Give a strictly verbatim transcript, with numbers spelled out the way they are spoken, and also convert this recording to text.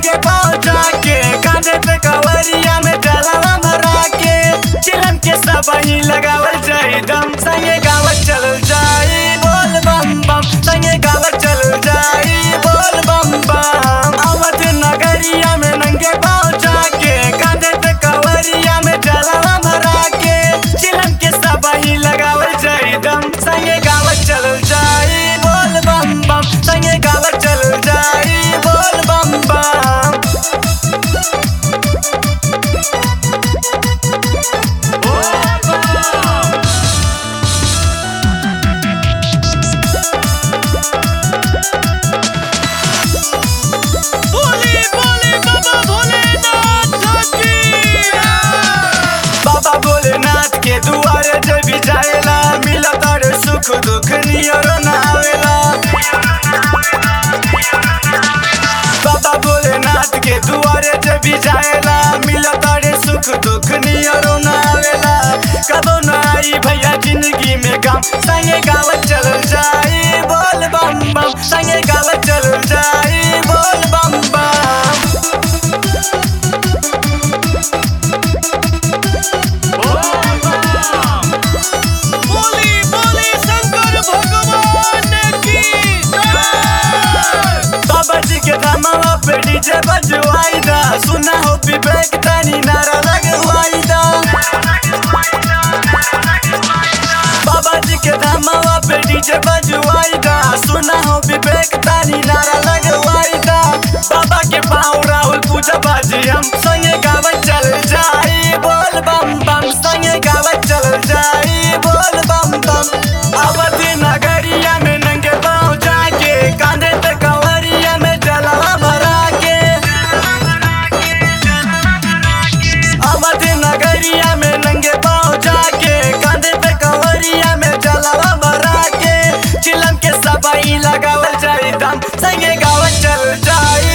नंगे पाँव जाके कांधे पे कवरिया में जलवा भरा के चिलम के सबही लगावल जाई दम संगे गावत चल जाई बोल बम बम संगे गावत चल जाई बोल बम बम अवध नगरिया में नंगे पाँव जाके कांधे पे कवरिया में जलवा भरा के चिलम के सबही लगावल जाई दम संगे गावत चल जाई बोल बम बम संगे गावत चल जाई बोल बम बम बाबा भोलेनाथ के दुआरे जे भी जाएला मिला तारे सुख दुख नियर ना आवेला बाबा भोलेनाथ के दुआरे जे भी जाएला मिला तारे सुख दुख नियर ना आवेला कबो ना आई भैया जिंदगी में गम संगे गावत चल जाई बोल बम बम संगे गावत चल जाई बोल बम बम के धमावा पे डीजे बजवाई दा सुना हो विवेक तनी नारा लगवाई दा बाबा जी के धमावा पे डीजे बजवाई दा सुना हो विवेक तनी नारा लगवाई दा बाबा के पाँव राहुल पूजा बाजी हम संगे गावत चल जाई बोल बम बम संगे गावत चल जाई बोल बम बम अवधि नगरिया में नंगे पाँव जाके कांधे पे कवरिया में जलवा भरा के अवधि नगरिया में नंगे पाँव जाके कांधे पे कवरिया में जलवा भरा के चिलम के सबही लगावल जाई दम संगे गावत चल जाई